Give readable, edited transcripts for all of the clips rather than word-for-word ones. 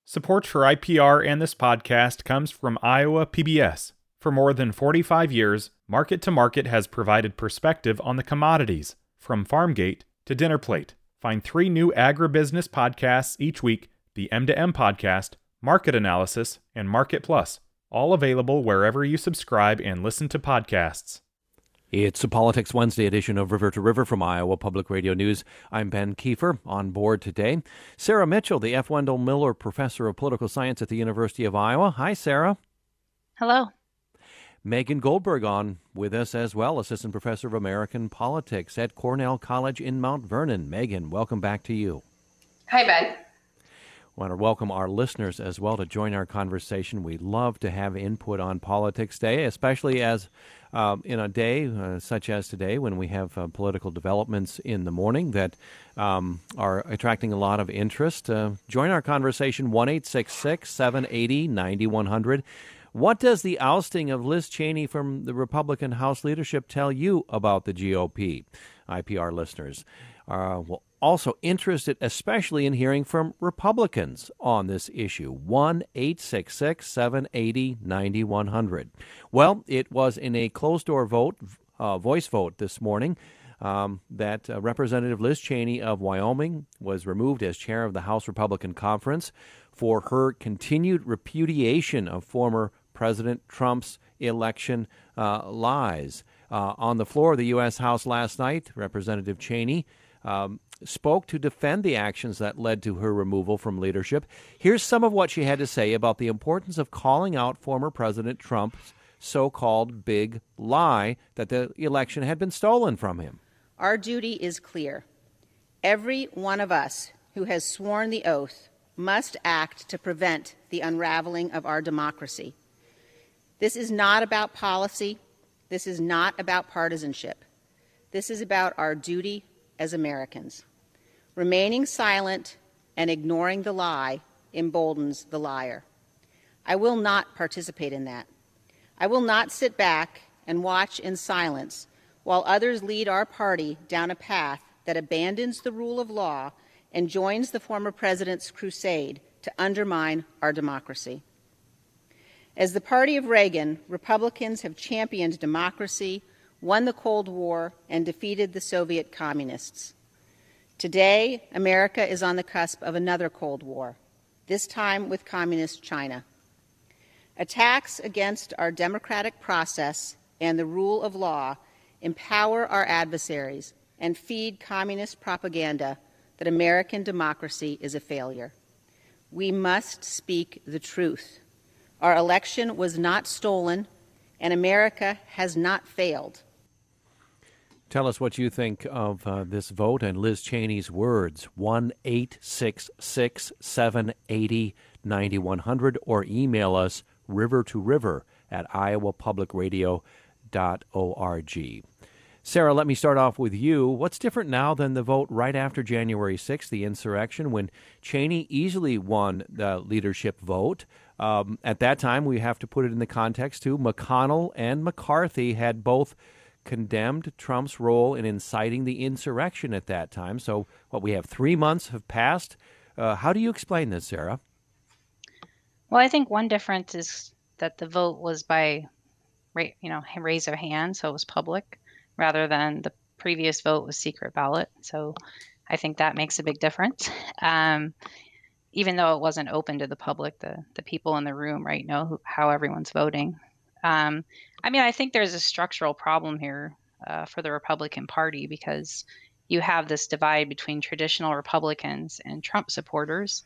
Support for IPR and this podcast comes from Iowa PBS. For more than 45 years, Market to Market has provided perspective on the commodities, from farm gate to dinner plate. Find 3 new agribusiness podcasts each week: the M2M podcast, Market Analysis, and Market Plus, all available wherever you subscribe and listen to podcasts. It's a Politics Wednesday edition of River to River from Iowa Public Radio News. I'm Ben Kiefer. On board today, Sarah Mitchell, the F. Wendell Miller Professor of Political Science at the University of Iowa. Hi, Sarah. Hello. Megan Goldberg on with us as well, Assistant Professor of American Politics at Cornell College in Mount Vernon. Megan, welcome back to you. Hi, Ben. I want to welcome our listeners as well to join our conversation. We love to have input on Politics Day, especially as in a day such as today when we have political developments in the morning that are attracting a lot of interest. Join our conversation, 1-866-780-9100. What does the ousting of Liz Cheney from the Republican House leadership tell you about the GOP? IPR listeners will also interested especially in hearing from Republicans on this issue. 1-866-780-9100. Well, it was in a closed-door vote, voice vote this morning, that Representative Liz Cheney of Wyoming was removed as chair of the House Republican Conference for her continued repudiation of former President Trump's election lies. On the floor of the U.S. House last night, Representative Cheney spoke to defend the actions that led to her removal from leadership. Here's some of what she had to say about the importance of calling out former President Trump's so-called big lie that the election had been stolen from him. Our duty is clear. Every one of us who has sworn the oath must act to prevent the unraveling of our democracy. This is not about policy. This is not about partisanship. This is about our duty as Americans. Remaining silent and ignoring the lie emboldens the liar. I will not participate in that. I will not sit back and watch in silence while others lead our party down a path that abandons the rule of law and joins the former president's crusade to undermine our democracy. As the party of Reagan, Republicans have championed democracy, won the Cold War, and defeated the Soviet communists. Today, America is on the cusp of another Cold War, this time with communist China. Attacks against our democratic process and the rule of law empower our adversaries and feed communist propaganda that American democracy is a failure. We must speak the truth. Our election was not stolen, and America has not failed. Tell us what you think of this vote and Liz Cheney's words. 1-866-780-9100 or email us rivertoriver@iowapublicradio.org. Sarah, let me start off with you. What's different now than the vote right after January 6th, the insurrection, when Cheney easily won the leadership vote? At that time, we have to put it in the context, too. McConnell and McCarthy had both condemned Trump's role in inciting the insurrection at that time. So, we have 3 months have passed. How do you explain this, Sarah? Well, I think one difference is that the vote was by, raise of hand, so it was public, rather than the previous vote was secret ballot. So I think that makes a big difference. Even though it wasn't open to the public, the people in the room, right, know how everyone's voting. I think there's a structural problem here for the Republican Party because you have this divide between traditional Republicans and Trump supporters.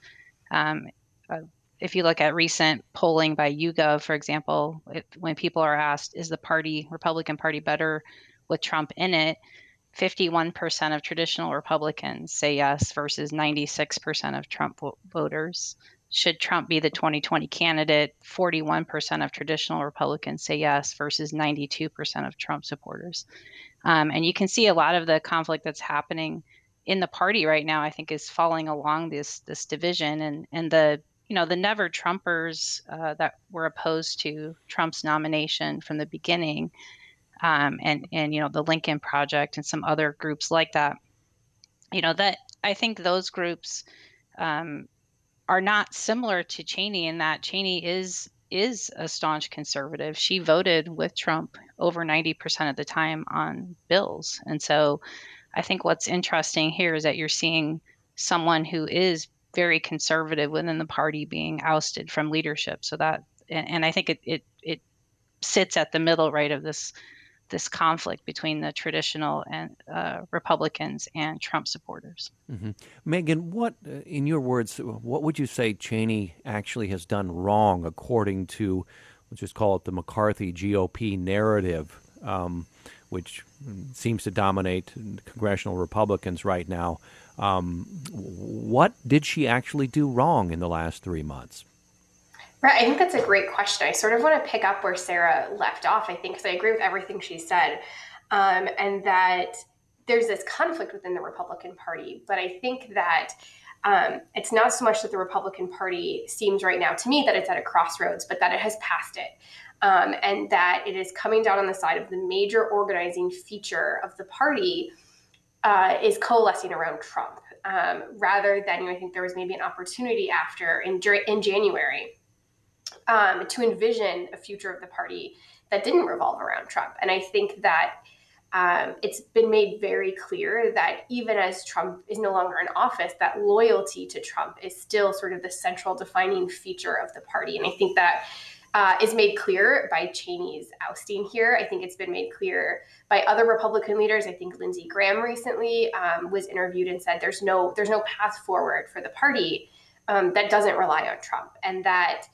If you look at recent polling by YouGov, for example, when people are asked, is the Republican Party better with Trump in it, 51% of traditional Republicans say yes versus 96% of Trump voters. Should Trump be the 2020 candidate, 41% of traditional Republicans say yes versus 92% of Trump supporters. And you can see a lot of the conflict that's happening in the party right now, I think, is falling along this division. And the never Trumpers that were opposed to Trump's nomination from the beginning, and the Lincoln Project and some other groups like that, that I think those groups are not similar to Cheney in that Cheney is a staunch conservative. She voted with Trump over 90% of the time on bills. And so I think what's interesting here is that you're seeing someone who is very conservative within the party being ousted from leadership. So that, and I think it sits at the middle, right, of this conflict between the traditional and Republicans and Trump supporters. Mm-hmm. Megan, what, in your words, what would you say Cheney actually has done wrong according to, let's just call it the McCarthy GOP narrative, which seems to dominate congressional Republicans right now? What did she actually do wrong in the last 3 months? Right. I think that's a great question. I sort of want to pick up where Sarah left off, I think, because I agree with everything she said, and that there's this conflict within the Republican Party. But I think that it's not so much that the Republican Party seems right now to me that it's at a crossroads, but that it has passed it. And that it is coming down on the side of the major organizing feature of the party is coalescing around Trump, rather than, I think there was maybe an opportunity in January to envision a future of the party that didn't revolve around Trump. And I think that it's been made very clear that even as Trump is no longer in office, that loyalty to Trump is still sort of the central defining feature of the party. And I think that is made clear by Cheney's ousting here. I think it's been made clear by other Republican leaders. I think Lindsey Graham recently was interviewed and said there's no path forward for the party that doesn't rely on Trump, and that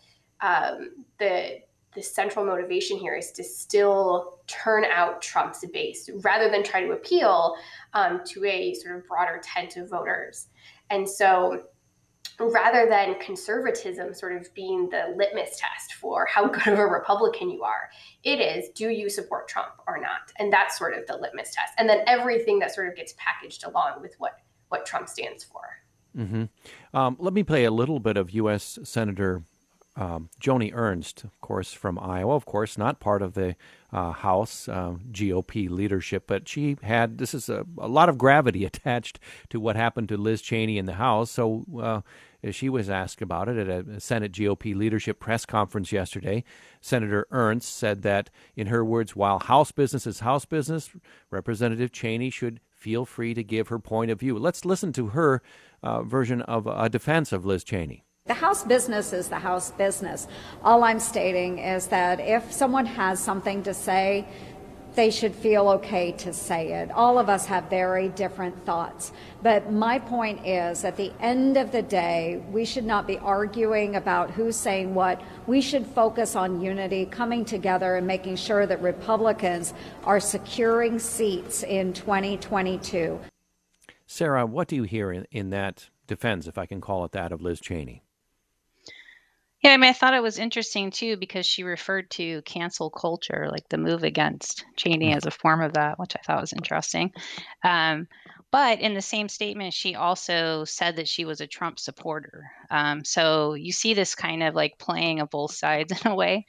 the central motivation here is to still turn out Trump's base rather than try to appeal to a sort of broader tent of voters. And so rather than conservatism sort of being the litmus test for how good of a Republican you are, it is, do you support Trump or not? And that's sort of the litmus test. And then everything that sort of gets packaged along with what Trump stands for. Mm-hmm. Let me play a little bit of U.S. Senator Joni Ernst, of course, from Iowa, of course, not part of the House GOP leadership, but this is a lot of gravity attached to what happened to Liz Cheney in the House. So she was asked about it at a Senate GOP leadership press conference yesterday. Senator Ernst said that, in her words, while House business is House business, Representative Cheney should feel free to give her point of view. Let's listen to her version of a defense of Liz Cheney. The House business is the House business. All I'm stating is that if someone has something to say, they should feel okay to say it. All of us have very different thoughts. But my point is, at the end of the day, we should not be arguing about who's saying what. We should focus on unity, coming together, and making sure that Republicans are securing seats in 2022. Sarah, what do you hear in that defense, if I can call it that, of Liz Cheney? Yeah, I mean, I thought it was interesting, too, because she referred to cancel culture, like the move against Cheney as a form of that, which I thought was interesting. But in the same statement, she also said that she was a Trump supporter. So you see this kind of like playing of both sides in a way,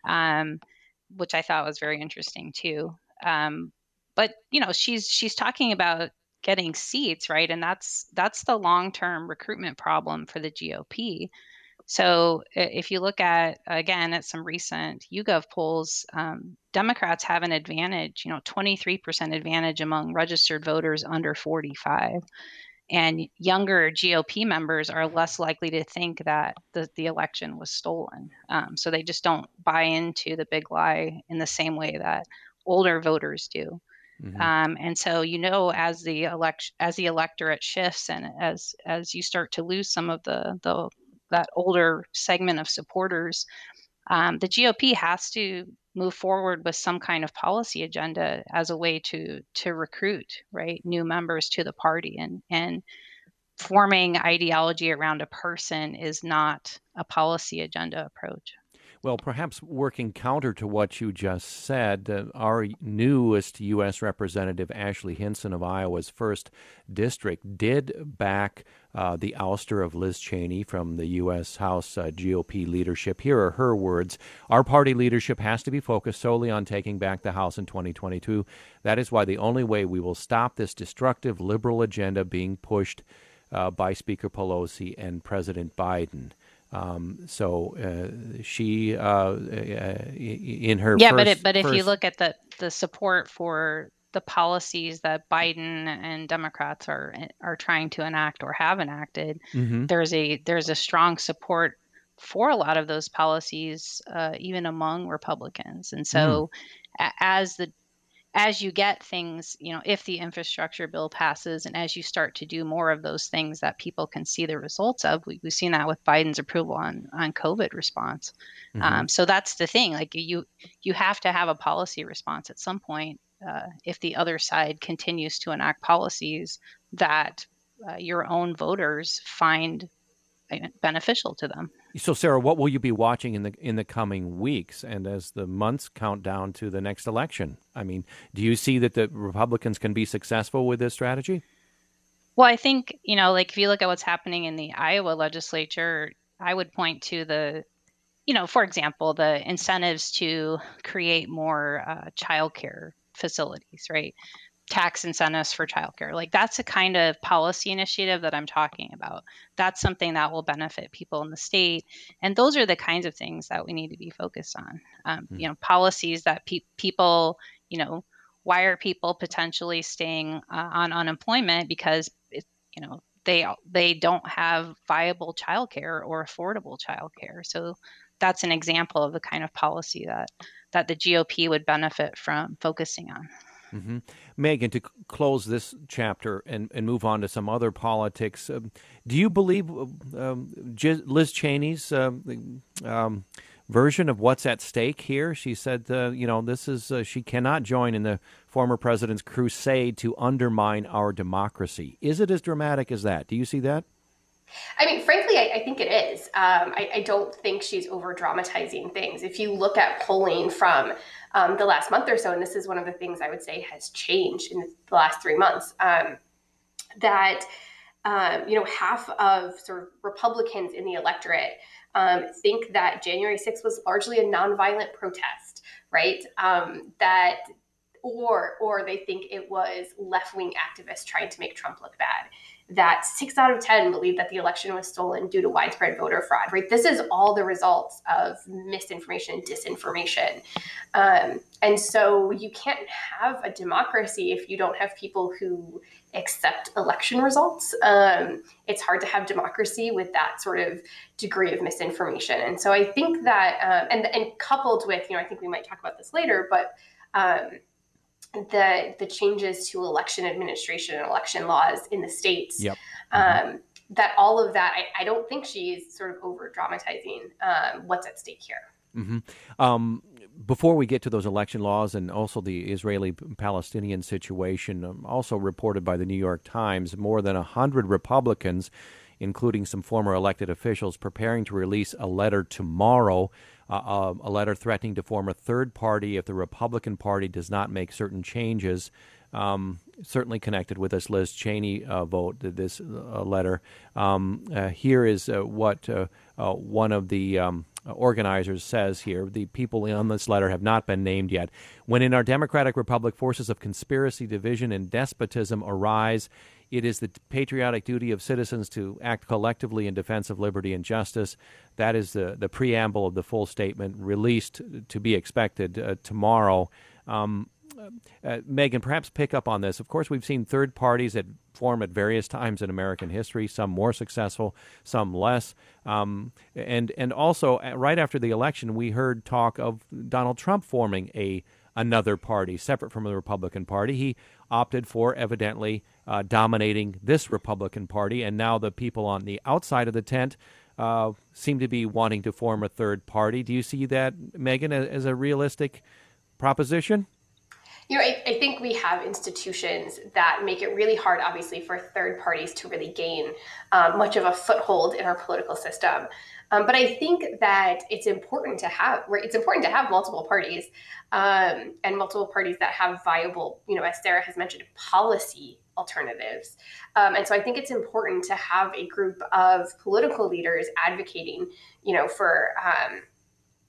which I thought was very interesting, too. But, she's talking about getting seats, right? And that's the long-term recruitment problem for the GOP. So if you look at some recent YouGov polls, Democrats have an advantage, 23% advantage among registered voters under 45. And younger GOP members are less likely to think that the election was stolen. So they just don't buy into the big lie in the same way that older voters do. Mm-hmm. And so, as the electorate shifts and as you start to lose some of that older segment of supporters, the GOP has to move forward with some kind of policy agenda as a way to recruit, right, new members to the party. And forming ideology around a person is not a policy agenda approach. Well, perhaps working counter to what you just said, our newest U.S. Representative, Ashley Hinson of Iowa's 1st District, did back the ouster of Liz Cheney from the U.S. House GOP leadership. Here are her words. Our party leadership has to be focused solely on taking back the House in 2022. That is why the only way we will stop this destructive liberal agenda being pushed by Speaker Pelosi and President Biden. She, in her but if you look at the support for the policies that Biden and Democrats are trying to enact or have enacted, there's a strong support for a lot of those policies, even among Republicans. And so, as you get things, if the infrastructure bill passes and as you start to do more of those things that people can see the results of, we've seen that with Biden's approval on COVID response. So that's the thing. Like you have to have a policy response at some point if the other side continues to enact policies that your own voters find beneficial to them. So, Sarah, what will you be watching in the coming weeks and as the months count down to the next election? I mean, do you see that the Republicans can be successful with this strategy? Well, I think, if you look at what's happening in the Iowa legislature, I would point to for example, the incentives to create more childcare facilities, right? Tax incentives for childcare. Like that's a kind of policy initiative that I'm talking about. That's something that will benefit people in the state. And those are the kinds of things that we need to be focused on. Policies that people, why are people potentially staying on unemployment because, they don't have viable childcare or affordable childcare. So that's an example of the kind of policy that the GOP would benefit from focusing on. Mm-hmm. Megan, to close this chapter and move on to some other politics, do you believe Liz Cheney's version of what's at stake here? She said, this is she cannot join in the former president's crusade to undermine our democracy. Is it as dramatic as that? Do you see that? I mean, frankly, I think it is. I don't think she's over dramatizing things. If you look at polling from the last month or so, and this is one of the things I would say has changed in the last 3 months, that half of sort of Republicans in the electorate think that January 6th was largely a nonviolent protest, right? Or they think it was left-wing activists trying to make Trump look bad. That 6 out of 10 believe that the election was stolen due to widespread voter fraud, right? This is all the results of misinformation, disinformation. And so you can't have a democracy if you don't have people who accept election results. It's hard to have democracy with that sort of degree of misinformation. And so I think that, and coupled with, I think we might talk about this later, but the changes to election administration and election laws in the states, that all of that, I don't think she's sort of over dramatizing what's at stake here. Mm-hmm. Before we get to those election laws and also the Israeli-Palestinian situation, also reported by the New York Times, more than 100 Republicans, including some former elected officials, preparing to release a letter tomorrow, a letter threatening to form a third party if the Republican Party does not make certain changes, certainly connected with this Liz Cheney vote, this letter. Here is what one of the organizers says here. The people on this letter have not been named yet. When in our democratic republic forces of conspiracy, division, and despotism arise, it is the patriotic duty of citizens to act collectively in defense of liberty and justice. That is the preamble of the full statement, released to be expected tomorrow. Megan, perhaps pick up on this. Of course, we've seen third parties that form at various times in American history, some more successful, some less. And also, right after the election, we heard talk of Donald Trump forming another party separate from the Republican Party. He opted for evidently dominating this Republican Party, and now the people on the outside of the tent seem to be wanting to form a third party. Do you see that, Megan, as a realistic proposition? I think we have institutions that make it really hard, obviously, for third parties to really gain much of a foothold in our political system. But I think that it's important to have multiple parties and multiple parties that have viable, as Sarah has mentioned, policy alternatives. And so I think it's important to have a group of political leaders advocating, for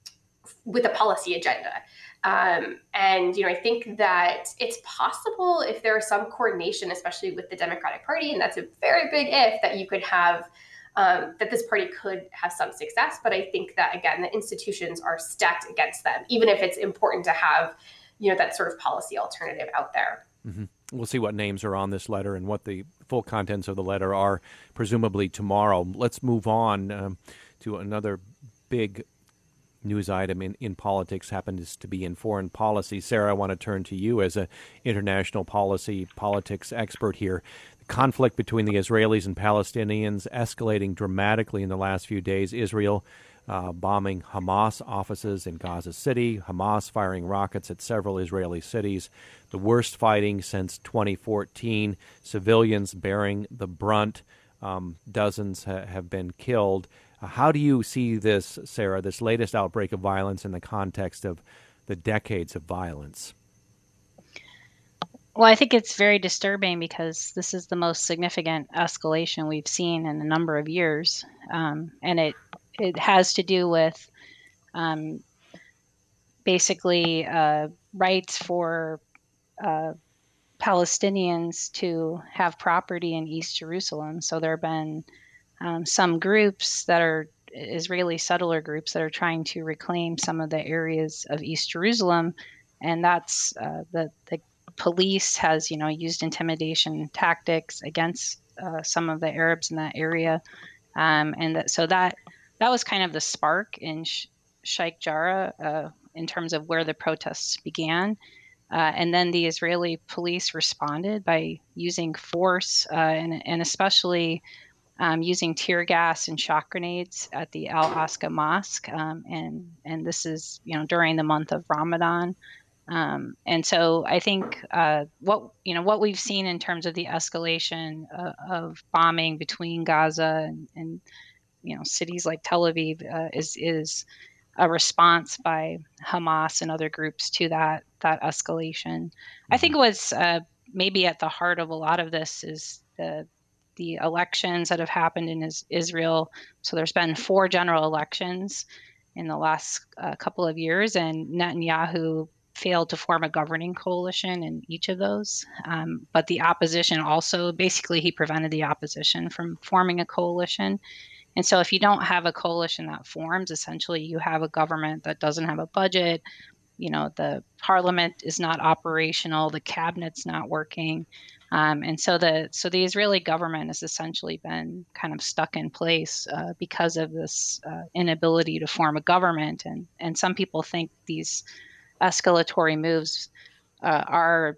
with a policy agenda. And, I think that it's possible if there is some coordination, especially with the Democratic Party, and that's a very big if, that you could have, that this party could have some success. But I think that, again, the institutions are stacked against them, even if it's important to have, that sort of policy alternative out there. Mm-hmm. We'll see what names are on this letter and what the full contents of the letter are, presumably tomorrow. Let's move on to another big news item in politics, happens to be in foreign policy. Sarah, I want to turn to you as an international politics expert here. The conflict between the Israelis and Palestinians escalating dramatically in the last few days. Israel bombing Hamas offices in Gaza City, Hamas firing rockets at several Israeli cities, the worst fighting since 2014, civilians bearing the brunt, dozens have been killed. How do you see this, Sarah, this latest outbreak of violence in the context of the decades of violence? Well, I think it's very disturbing because this is the most significant escalation we've seen in a number of years. And it has to do with basically rights for Palestinians to have property in East Jerusalem. So there have been some groups that are Israeli settler groups that are trying to reclaim some of the areas of East Jerusalem, and that's the police has used intimidation tactics against some of the Arabs in that area, and so that was kind of the spark in Sheikh Jarrah in terms of where the protests began. And then the Israeli police responded by using force and especially using tear gas and shock grenades at the Al-Aqsa Mosque, and this is during the month of Ramadan, and so I think what we've seen in terms of the escalation of bombing between Gaza and cities like Tel Aviv is a response by Hamas and other groups to that escalation. I think what's maybe at the heart of a lot of this is the elections that have happened in Israel. So there's been 4 general elections in the last couple of years, and Netanyahu failed to form a governing coalition in each of those. But the opposition also, basically he prevented the opposition from forming a coalition. And so if you don't have a coalition that forms, essentially you have a government that doesn't have a budget. The parliament is not operational, the cabinet's not working. And so the Israeli government has essentially been kind of stuck in place because of this inability to form a government. And some people think these escalatory moves are,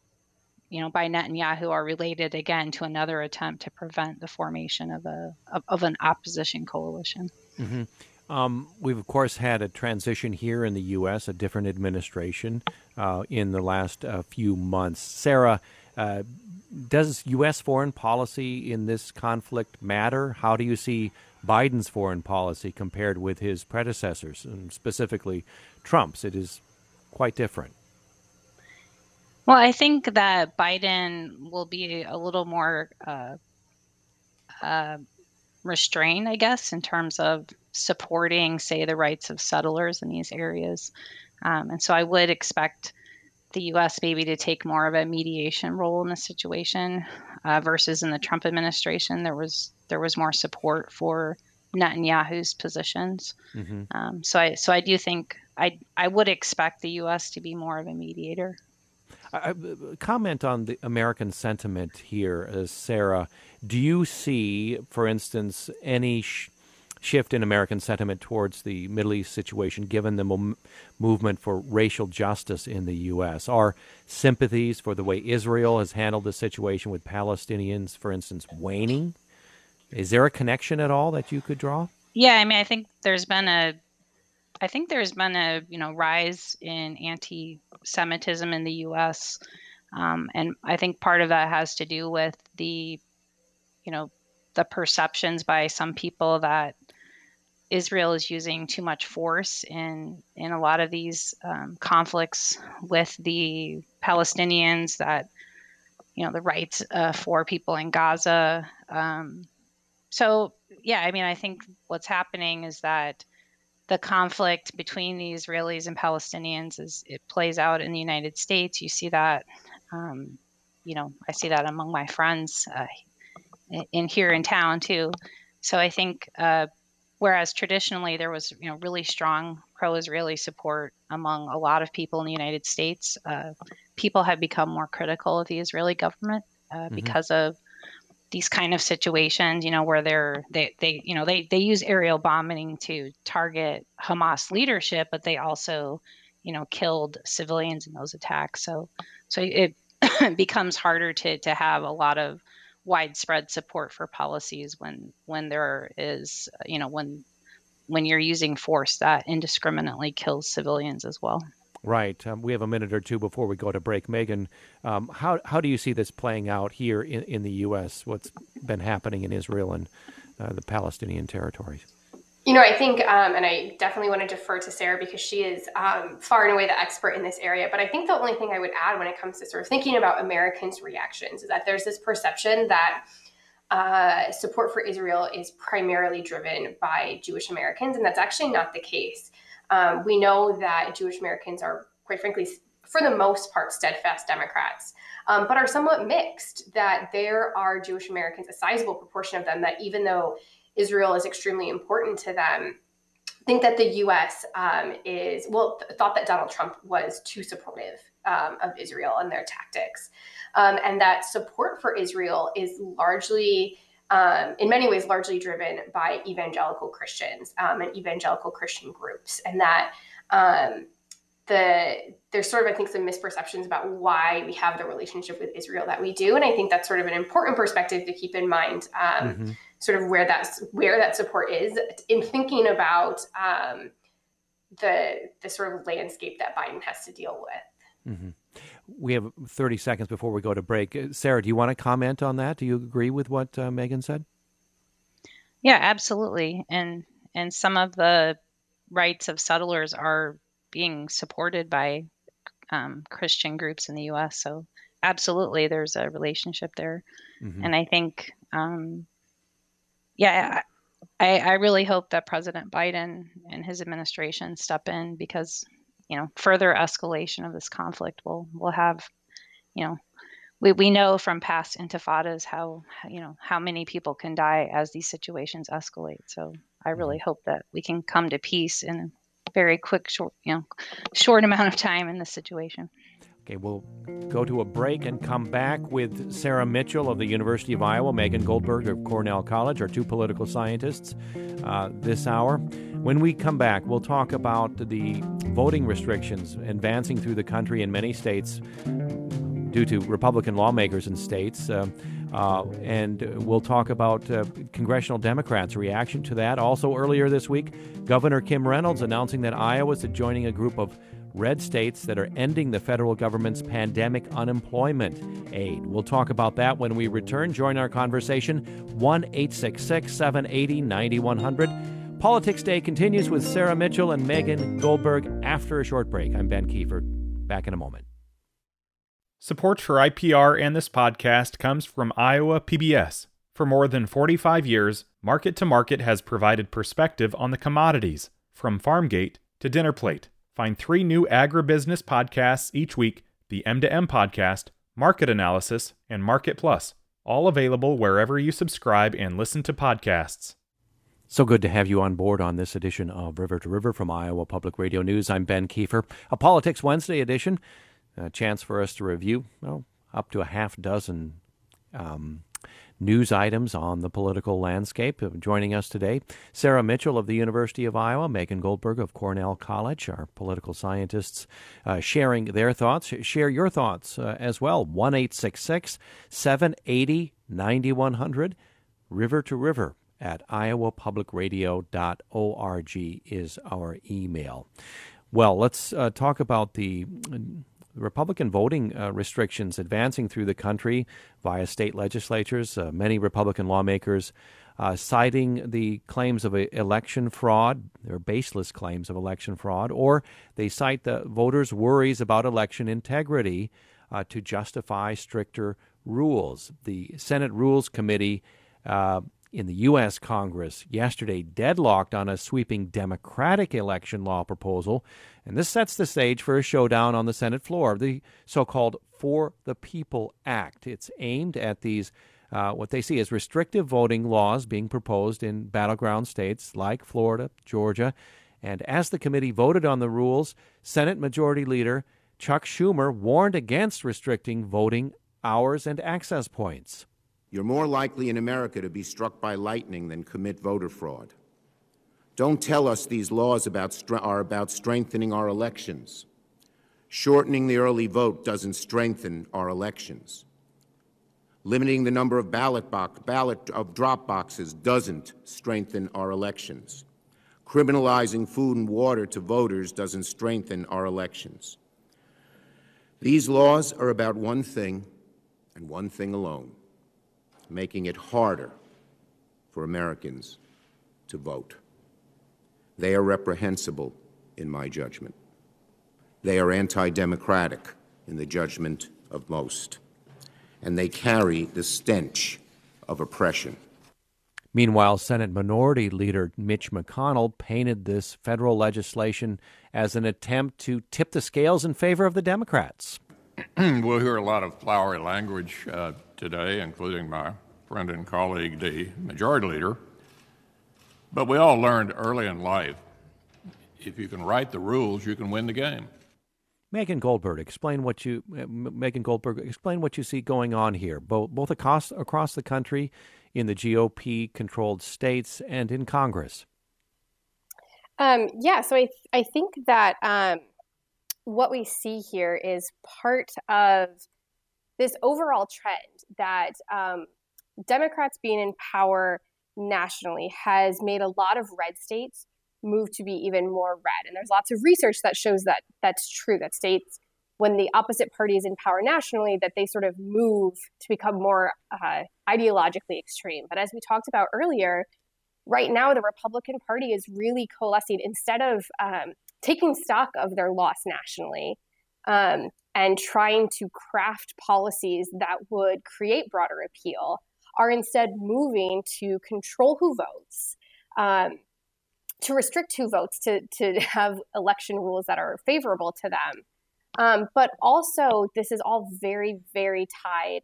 by Netanyahu, are related again to another attempt to prevent the formation of an opposition coalition. Mm-hmm. We've, of course, had a transition here in the U.S., a different administration in the last few months. Sarah, does U.S. foreign policy in this conflict matter? How do you see Biden's foreign policy compared with his predecessors, and specifically Trump's? It is quite different. Well, I think that Biden will be a little more restrained, I guess, in terms of supporting, say, the rights of settlers in these areas. And so I would expect the U.S. maybe to take more of a mediation role in the situation versus in the Trump administration. There was more support for Netanyahu's positions. Mm-hmm. So I do think I would expect the U.S. to be more of a mediator. Comment on the American sentiment here, Sarah. Do you see, for instance, any shift in American sentiment towards the Middle East situation, given the movement for racial justice in the U.S.? Are sympathies for the way Israel has handled the situation with Palestinians, for instance, waning? Is there a connection at all that you could draw? Yeah, I mean, I think there's been a rise in anti-Semitism in the U.S., and I think part of that has to do with the perceptions by some people that Israel is using too much force in a lot of these conflicts with the Palestinians, that the rights for people in Gaza. So yeah, I mean, I think what's happening is that the conflict between the Israelis and Palestinians as it plays out in the United States. You see that, I see that among my friends in here in town too. So I think whereas traditionally there was, really strong pro-Israeli support among a lot of people in the United States, people have become more critical of the Israeli government because of these kind of situations, where they use aerial bombing to target Hamas leadership, but they also, killed civilians in those attacks. So it becomes harder to have a lot of widespread support for policies when there is, when you're using force that indiscriminately kills civilians as well. Right. We have a minute or two before we go to break. Megan, how do you see this playing out here in the U.S., what's been happening in Israel and the Palestinian territories? I think, and I definitely want to defer to Sarah because she is far and away the expert in this area. But I think the only thing I would add when it comes to sort of thinking about Americans' reactions is that there's this perception that support for Israel is primarily driven by Jewish Americans, and that's actually not the case. We know that Jewish Americans are, quite frankly, for the most part, steadfast Democrats, but are somewhat mixed, that there are Jewish Americans, a sizable proportion of them, that even though Israel is extremely important to them, think that the U.S. thought that Donald Trump was too supportive of Israel and their tactics. And that support for Israel is largely, in many ways, largely driven by evangelical Christians and evangelical Christian groups. And that there's sort of, I think, some misperceptions about why we have the relationship with Israel that we do. And I think that's sort of an important perspective to keep in mind, sort of where that support is in thinking about the sort of landscape that Biden has to deal with. Mm-hmm. We have 30 seconds before we go to break. Sarah, do you want to comment on that? Do you agree with what Megan said? Yeah, absolutely. And some of the rights of settlers are being supported by Christian groups in the U.S. So absolutely, there's a relationship there. And I think, I really hope that President Biden and his administration step in because, further escalation of this conflict will have, we know from past intifadas how many people can die as these situations escalate. So I really hope that we can come to peace in a very quick, short amount of time in this situation. Okay, we'll go to a break and come back with Sarah Mitchell of the University of Iowa, Megan Goldberg of Cornell College, our two political scientists this hour. When we come back, we'll talk about the voting restrictions advancing through the country in many states due to Republican lawmakers in states. And we'll talk about congressional Democrats' reaction to that. Also, earlier this week, Governor Kim Reynolds announcing that Iowa is joining a group of red states that are ending the federal government's pandemic unemployment aid. We'll talk about that when we return. Join our conversation, 1-866-780-9100. Politics Day continues with Sarah Mitchell and Megan Goldberg after a short break. I'm Ben Kiefer. Back in a moment. Support for IPR and this podcast comes from Iowa PBS. For more than 45 years, Market to Market has provided perspective on the commodities, from farm gate to dinner plate. Find 3 new agribusiness podcasts each week, the M2M podcast, Market Analysis, and Market Plus, all available wherever you subscribe and listen to podcasts. So good to have you on board on this edition of River to River from Iowa Public Radio News. I'm Ben Kiefer. A Politics Wednesday edition, a chance for us to review up to a half dozen news items on the political landscape. Joining us today, Sarah Mitchell of the University of Iowa, Megan Goldberg of Cornell College, our political scientists sharing their thoughts. Share your thoughts as well. 1-866-780-9100. River to River at iowapublicradio.org is our email. Well, let's talk about the Republican voting restrictions advancing through the country via state legislatures. Many Republican lawmakers citing the claims of election fraud, or baseless claims of election fraud, or they cite the voters' worries about election integrity to justify stricter rules. The Senate Rules Committee in the U.S. Congress yesterday deadlocked on a sweeping Democratic election law proposal, and this sets the stage for a showdown on the Senate floor, the so-called For the People Act. It's aimed at these what they see as restrictive voting laws being proposed in battleground states like Florida, Georgia. And as the committee voted on the rules, Senate Majority Leader Chuck Schumer warned against restricting voting hours and access points. You're more likely in America to be struck by lightning than commit voter fraud. Don't tell us these laws are about strengthening our elections. Shortening the early vote doesn't strengthen our elections. Limiting the number of drop boxes doesn't strengthen our elections. Criminalizing food and water to voters doesn't strengthen our elections. These laws are about one thing and one thing alone: making it harder for Americans to vote. They are reprehensible in my judgment. They are anti-democratic in the judgment of most. And they carry the stench of oppression. Meanwhile, Senate Minority Leader Mitch McConnell painted this federal legislation as an attempt to tip the scales in favor of the Democrats. We'll hear a lot of flowery language today, including my friend and colleague, the Majority Leader. But we all learned early in life, if you can write the rules, you can win the game. Megan Goldberg, explain what you see going on here, both across the country, in the GOP-controlled states, and in Congress. So I think that what we see here is part of this overall trend that Democrats being in power nationally has made a lot of red states move to be even more red. And there's lots of research that shows that that's true, that states, when the opposite party is in power nationally, that they sort of move to become more ideologically extreme. But as we talked about earlier, right now the Republican Party is really coalescing. Instead of taking stock of their loss nationally and trying to craft policies that would create broader appeal, are instead moving to control who votes, to restrict who votes, to have election rules that are favorable to them. But also, this is all very, very tied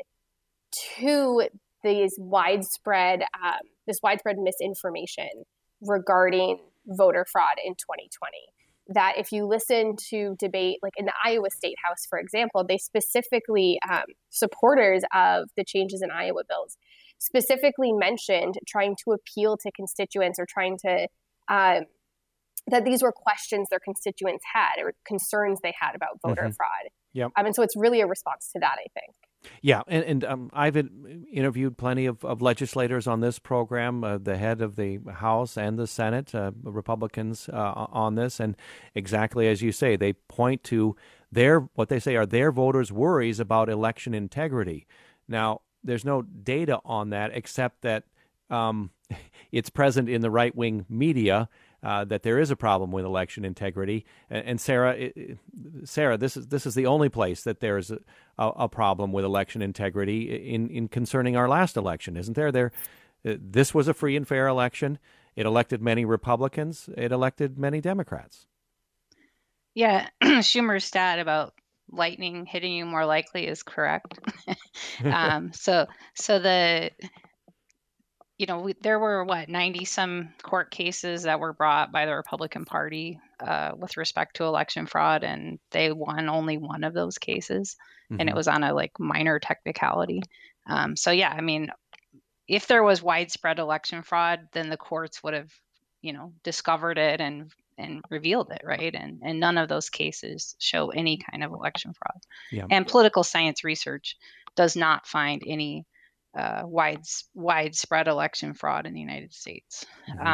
to this widespread misinformation regarding voter fraud in 2020. That if you listen to debate, like in the Iowa State House, for example, they specifically, supporters of the changes in Iowa bills, specifically mentioned trying to appeal to constituents or trying to that these were questions their constituents had or concerns they had about voter fraud. Yep. And so it's really a response to that, I think. Yeah, and I've interviewed plenty of legislators on this program, the head of the House and the Senate, Republicans on this, and exactly as you say, they point to what they say are their voters' worries about election integrity. Now, there's no data on that except that it's present in the right-wing media that there is a problem with election integrity. And Sarah, this is the only place that there is a problem with election integrity in concerning our last election, isn't there? This was a free and fair election. It elected many Republicans. It elected many Democrats. Yeah, Schumer's stat about lightning hitting you more likely is correct. There were 90 some court cases that were brought by the Republican Party with respect to election fraud, and they won only one of those cases, and it was on a minor technicality. If there was widespread election fraud, then the courts would have, discovered it and revealed it, right? And none of those cases show any kind of election fraud. Yeah. And political science research does not find any widespread election fraud in the United States.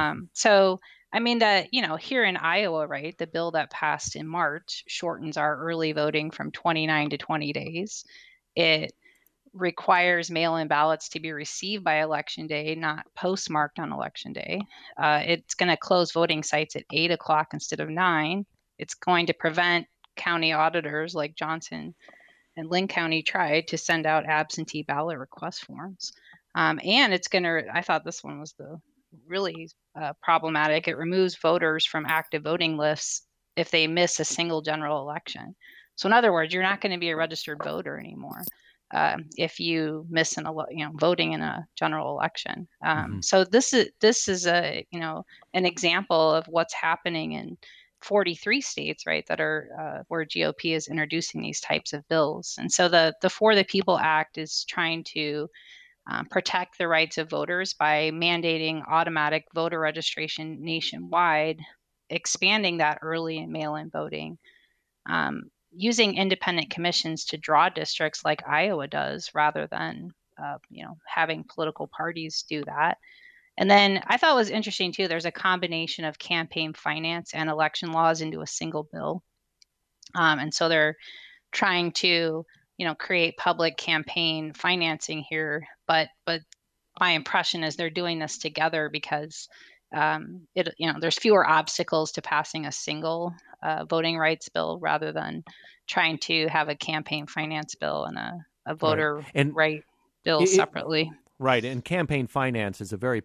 Here in Iowa, right, the bill that passed in March shortens our early voting from 29 to 20 days. It requires mail-in ballots to be received by Election Day, not postmarked on Election Day. It's going to close voting sites at 8 o'clock instead of 9. It's going to prevent county auditors like Johnson and Linn County tried to send out absentee ballot request forms. And it's going to, I thought this one was the really problematic. It removes voters from active voting lists if they miss a single general election. So in other words, you're not going to be a registered voter anymore if you miss voting in a general election. So this is a an example of what's happening in 43 states, right, that are where GOP is introducing these types of bills. And so the For the People Act is trying to protect the rights of voters by mandating automatic voter registration nationwide, expanding that early and mail-in voting, using independent commissions to draw districts like Iowa does, rather than having political parties do that. And then I thought it was interesting too. There's a combination of campaign finance and election laws into a single bill, and so they're trying to create public campaign financing here, but my impression is they're doing this together because there's fewer obstacles to passing a single voting rights bill rather than trying to have a campaign finance bill and a voter right bill separately. Right, and campaign finance is a very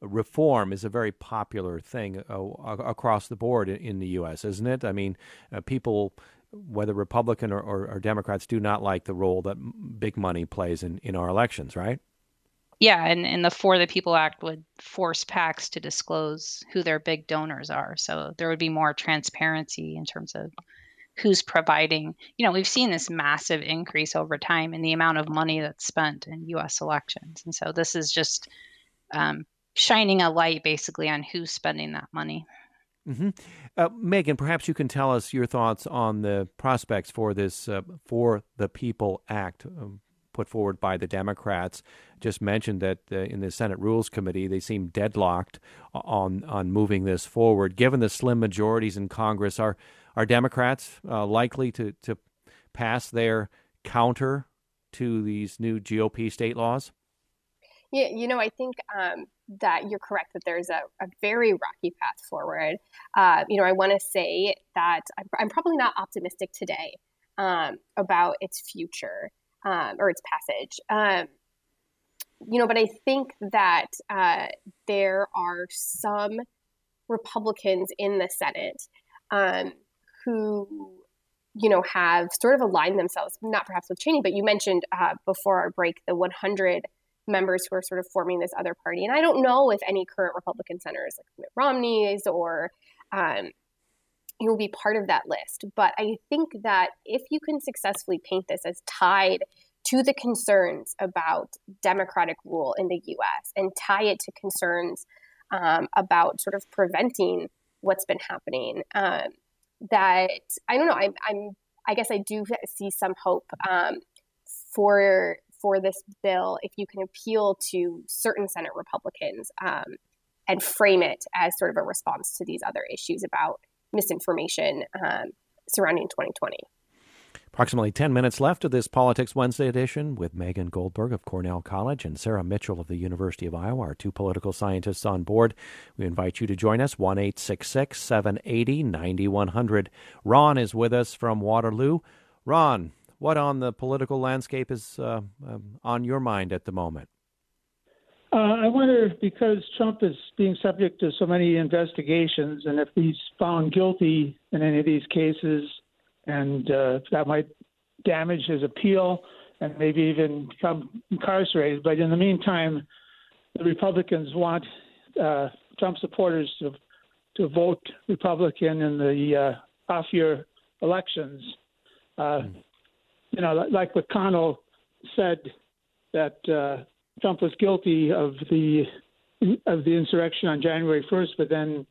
popular thing across the board in the U.S., isn't it? I mean, people, whether Republican or Democrats, do not like the role that big money plays in our elections, right? Yeah, and the For the People Act would force PACs to disclose who their big donors are. So there would be more transparency in terms of who's providing. We've seen this massive increase over time in the amount of money that's spent in U.S. elections. And so this is just shining a light basically on who's spending that money. Megan, perhaps you can tell us your thoughts on the prospects for this For the People Act put forward by the Democrats. Just mentioned that in the Senate Rules Committee, they seem deadlocked on moving this forward. Given the slim majorities in Congress, are Democrats likely to pass their counter to these new GOP state laws? Yeah, I think that you're correct that there's a very rocky path forward. I want to say that I'm probably not optimistic today about its future or its passage. But I think that there are some Republicans in the Senate who, have sort of aligned themselves, not perhaps with Cheney, but you mentioned before our break, the 100 members who are sort of forming this other party. And I don't know if any current Republican senators like Mitt Romney's or will be part of that list. But I think that if you can successfully paint this as tied to the concerns about democratic rule in the U.S. and tie it to concerns about sort of preventing what's been happening, that I don't know. I guess I do see some hope for this bill if you can appeal to certain Senate Republicans and frame it as sort of a response to these other issues about misinformation surrounding 2020. Approximately 10 minutes left of this Politics Wednesday edition with Megan Goldberg of Cornell College and Sarah Mitchell of the University of Iowa, our two political scientists on board. We invite you to join us, 1-866-780-9100. Ron is with us from Waterloo. Ron, what on the political landscape is on your mind at the moment? I wonder, because Trump is being subject to so many investigations, and if he's found guilty in any of these cases, and that might damage his appeal and maybe even become incarcerated. But in the meantime, the Republicans want Trump supporters to vote Republican in the off-year elections. Like McConnell said that Trump was guilty of the insurrection on January 1st, but then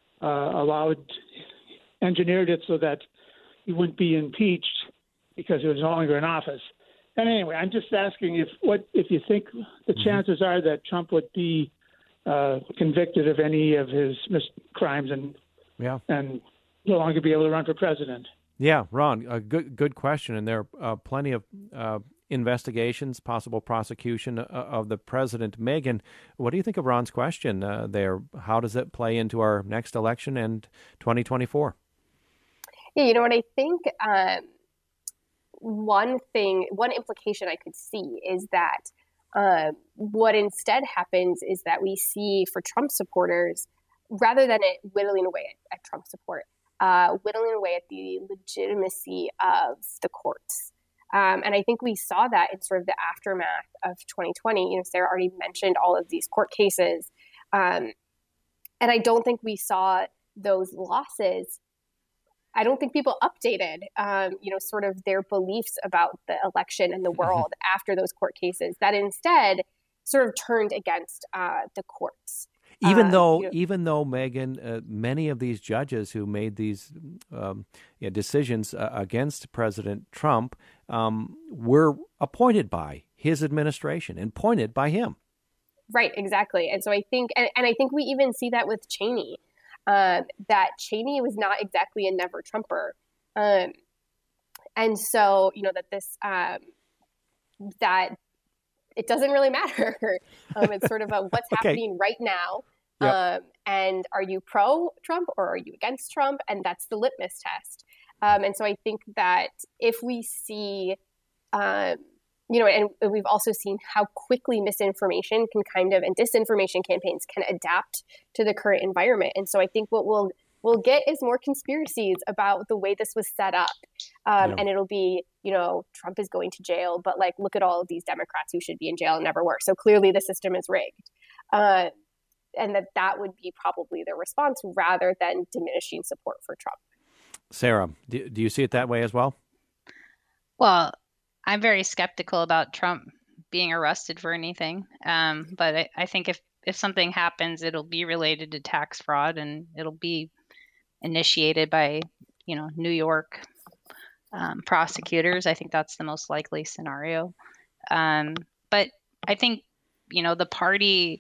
engineered it so that he wouldn't be impeached because he was no longer in office. And anyway, I'm just asking if you think the chances are that Trump would be convicted of any of his crimes and no longer be able to run for president. Yeah, Ron, a good question. And there are plenty of investigations, possible prosecution of the president. Megan, what do you think of Ron's question there? How does it play into our next election and 2024? Yeah, you know what I think? One implication I could see is that What instead happens is that we see for Trump supporters, rather than it whittling away at Trump support, whittling away at the legitimacy of the courts. And I think we saw that in sort of the aftermath of 2020. Sarah already mentioned all of these court cases. And I don't think we saw those losses. I don't think people updated, sort of their beliefs about the election and the world after those court cases, that instead sort of turned against the courts. Even though Megan, many of these judges who made these decisions against President Trump were appointed by his administration and appointed by him. Right, exactly. And so I think, and I think we even see that with Cheney, that Cheney was not exactly a never Trumper. And so, that this, that it doesn't really matter. It's sort of what's happening right now. Yep. And are you pro-Trump or are you against Trump? And that's the litmus test. And so I think that if we see, and we've also seen how quickly misinformation and disinformation campaigns can adapt to the current environment. And so I think what we'll get is more conspiracies about the way this was set up. And it'll be, Trump is going to jail, but look at all of these Democrats who should be in jail and never were. So clearly the system is rigged. And that would be probably the response rather than diminishing support for Trump. Sarah, do you see it that way as well? Well, I'm very skeptical about Trump being arrested for anything. But I think if something happens, it'll be related to tax fraud and it'll be initiated by, New York prosecutors. I think that's the most likely scenario. But I think, the party,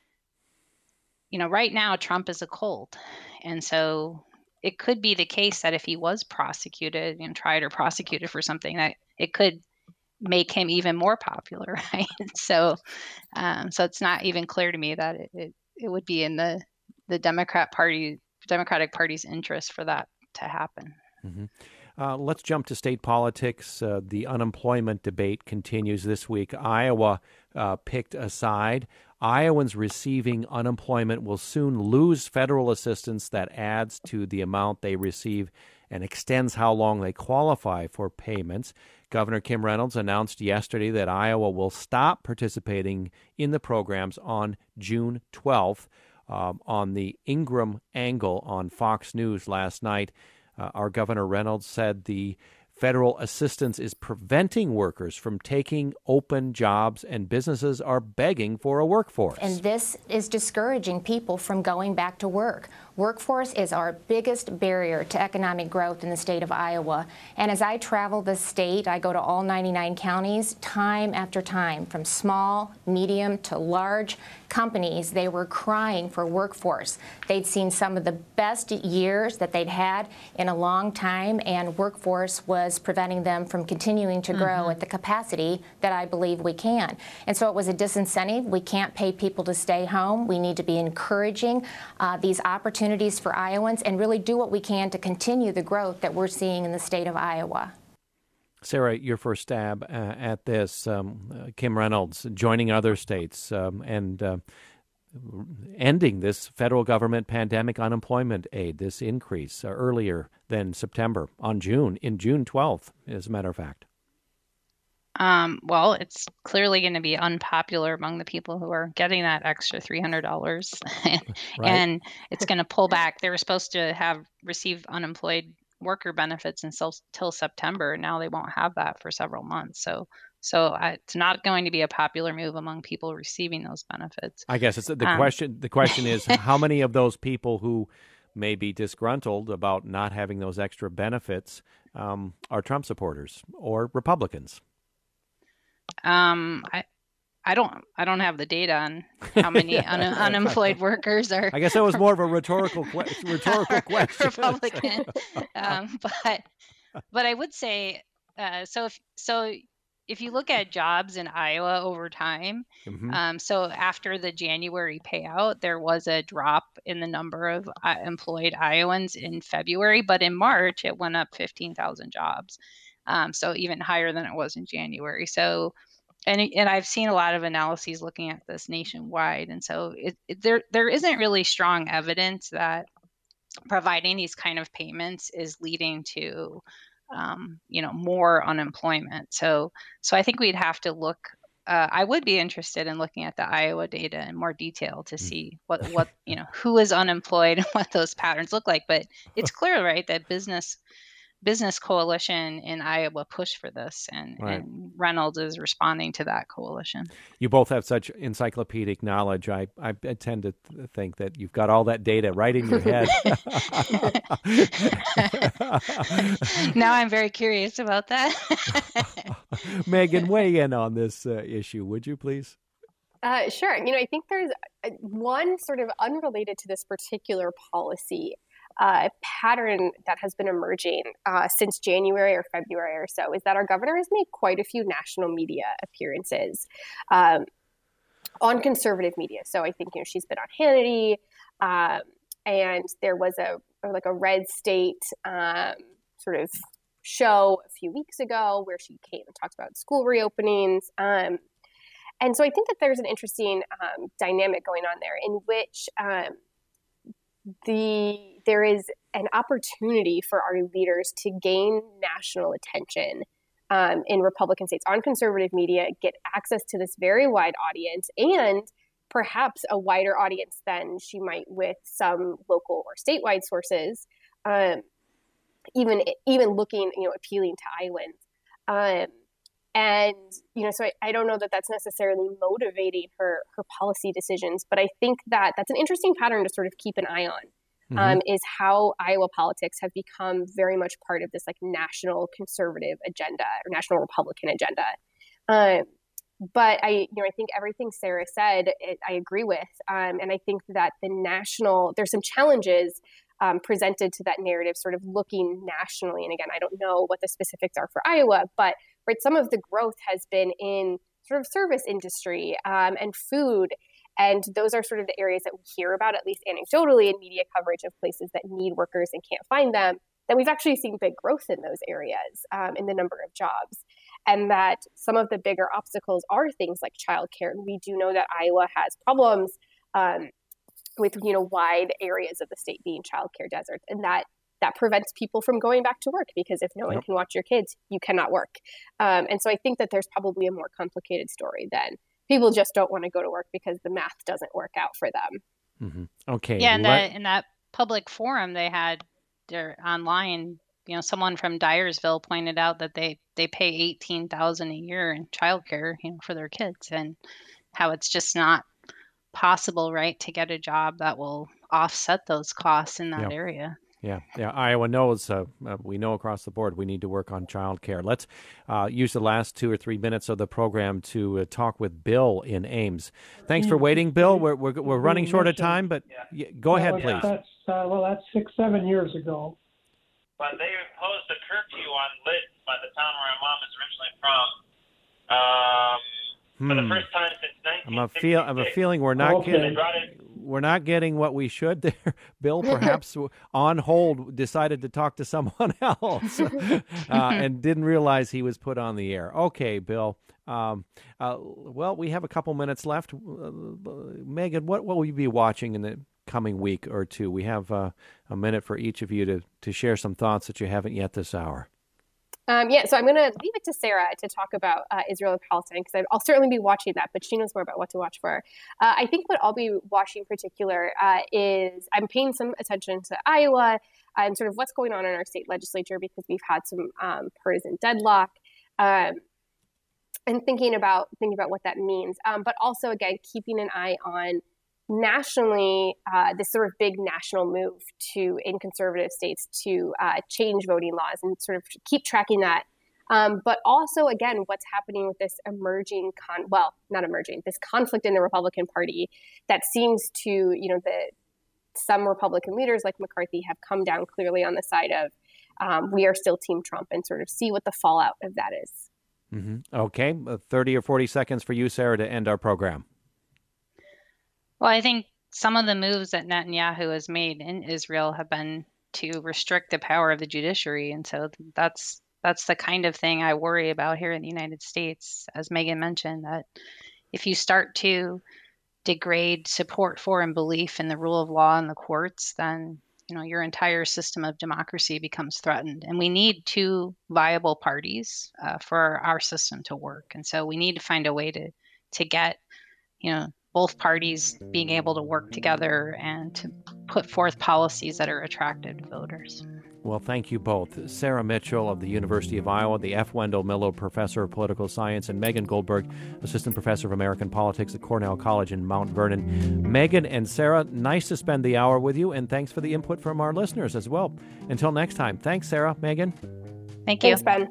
right now Trump is a cult. And so it could be the case that if he was prosecuted and tried or prosecuted for something, that it could make him even more popular, right? So it's not even clear to me that it would be in the Democratic Party's interest for that to happen. Mm-hmm. Let's jump to state politics. The unemployment debate continues this week. Iowa picked a side. Iowans receiving unemployment will soon lose federal assistance that adds to the amount they receive and extends how long they qualify for payments. Governor Kim Reynolds announced yesterday that Iowa will stop participating in the programs on June 12th. On the Ingram Angle on Fox News last night, our Governor Reynolds said the federal assistance is preventing workers from taking open jobs, and businesses are begging for a workforce. And this is discouraging people from going back to work. Workforce is our biggest barrier to economic growth in the state of Iowa. And as I travel the state, I go to all 99 counties time after time, from small, medium to large companies. They were crying for workforce. They'd seen some of the best years that they'd had in a long time, and workforce was preventing them from continuing to grow at the capacity that I believe we can. And so it was a disincentive. We can't pay people to stay home. We need to be encouraging these opportunities for Iowans and really do what we can to continue the growth that we're seeing in the state of Iowa. Sarah, your first stab at this, Kim Reynolds joining other states and ending this federal government pandemic unemployment aid, this increase earlier than September, in June 12th, as a matter of fact. Well, it's clearly going to be unpopular among the people who are getting that extra $300, and it's going to pull back. They were supposed to receive unemployed worker benefits until September. Now they won't have that for several months. So it's not going to be a popular move among people receiving those benefits. I guess it's the question. The question is, how many of those people who may be disgruntled about not having those extra benefits are Trump supporters or Republicans? I don't have the data on how many unemployed workers are. I guess that was more of a rhetorical question. Republican, but I would say if you look at jobs in Iowa over time, so after the January payout, there was a drop in the number of employed Iowans in February, but in March it went up 15,000 jobs. So even higher than it was in January. So And I've seen a lot of analyses looking at this nationwide, and so there isn't really strong evidence that providing these kind of payments is leading to more unemployment. So I think we'd have to look. I would be interested in looking at the Iowa data in more detail to see what who is unemployed and what those patterns look like. But it's clear, right, that business coalition in Iowa pushed for this, and Reynolds is responding to that coalition. You both have such encyclopedic knowledge. I tend to think that you've got all that data right in your head. Now I'm very curious about that. Megan, weigh in on this issue, would you please? Sure. I think there's one sort of unrelated to this particular policy pattern that has been emerging since January or February or so, is that our governor has made quite a few national media appearances on conservative media. So I think she's been on Hannity, and there was a red state sort of show a few weeks ago where she came and talked about school reopenings. And so I think that there's an interesting dynamic going on there in which there is an opportunity for our leaders to gain national attention in Republican states on conservative media, get access to this very wide audience, and perhaps a wider audience than she might with some local or statewide sources, even looking, appealing to Iowans. So I don't know that that's necessarily motivating her policy decisions, but I think that that's an interesting pattern to sort of keep an eye on. Is how Iowa politics have become very much part of this national conservative agenda or national Republican agenda. But I think everything Sarah said, I agree with. And I think that there's some challenges presented to that narrative, sort of looking nationally. And again, I don't know what the specifics are for Iowa, but some of the growth has been in sort of service industry and food. And those are sort of the areas that we hear about, at least anecdotally, in media coverage of places that need workers and can't find them, that we've actually seen big growth in those areas in the number of jobs. And that some of the bigger obstacles are things like childcare. And we do know that Iowa has problems with, wide areas of the state being childcare deserts. And that prevents people from going back to work, because if no one can watch your kids, you cannot work. And so I think that there's probably a more complicated story than people just don't want to go to work because the math doesn't work out for them. Okay. Yeah, in that public forum they had there online, someone from Dyersville pointed out that they pay $18,000 a year in childcare, for their kids, and how it's just not possible, right, to get a job that will offset those costs in that area. Yeah. Iowa knows, we know across the board, we need to work on childcare. Let's use the last 2 or 3 minutes of the program to talk with Bill in Ames. Thanks for waiting, Bill. We're running short of time, but go ahead, please. That's 6-7 years ago. But they imposed a curfew on Lids by the town where my mom is originally from. For the first time since 1966. I have a feeling we're not getting. We're not getting what we should there. Bill, perhaps on hold, decided to talk to someone else and didn't realize he was put on the air. Okay, Bill. Well, we have a couple minutes left. Megan, what will you be watching in the coming week or two? We have a minute for each of you to share some thoughts that you haven't yet this hour. So I'm going to leave it to Sarah to talk about Israel and Palestine, because I'll certainly be watching that, but she knows more about what to watch for. I think what I'll be watching in particular is I'm paying some attention to Iowa and sort of what's going on in our state legislature, because we've had some partisan deadlock, and thinking about what that means. But also, again, keeping an eye on nationally, this sort of big national move in conservative states to change voting laws, and sort of keep tracking that. But also, again, what's happening with this this conflict in the Republican Party that seems to, some Republican leaders like McCarthy have come down clearly on the side of we are still Team Trump, and sort of see what the fallout of that is. Okay, 30 or 40 seconds for you, Sarah, to end our program. Well, I think some of the moves that Netanyahu has made in Israel have been to restrict the power of the judiciary. And so that's that's the kind of thing I worry about here in the United States, as Megan mentioned, that if you start to degrade support for and belief in the rule of law in the courts, then your entire system of democracy becomes threatened. And we need two viable parties for our system to work. And so we need to find a way to get both parties being able to work together and to put forth policies that are attractive to voters. Well, thank you both. Sarah Mitchell of the University of Iowa, the F. Wendell Miller Professor of Political Science, and Megan Goldberg, Assistant Professor of American Politics at Cornell College in Mount Vernon. Megan and Sarah, nice to spend the hour with you, and thanks for the input from our listeners as well. Until next time. Thanks, Sarah. Megan? Thank you. Thanks, Ben.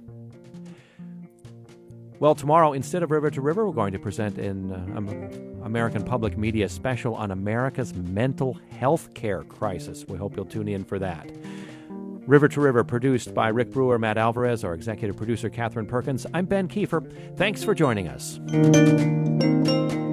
Well, tomorrow, instead of River to River, we're going to present an American Public Media special on America's mental health care crisis. We hope you'll tune in for that. River to River, produced by Rick Brewer, Matt Alvarez, our executive producer, Catherine Perkins. I'm Ben Kiefer. Thanks for joining us.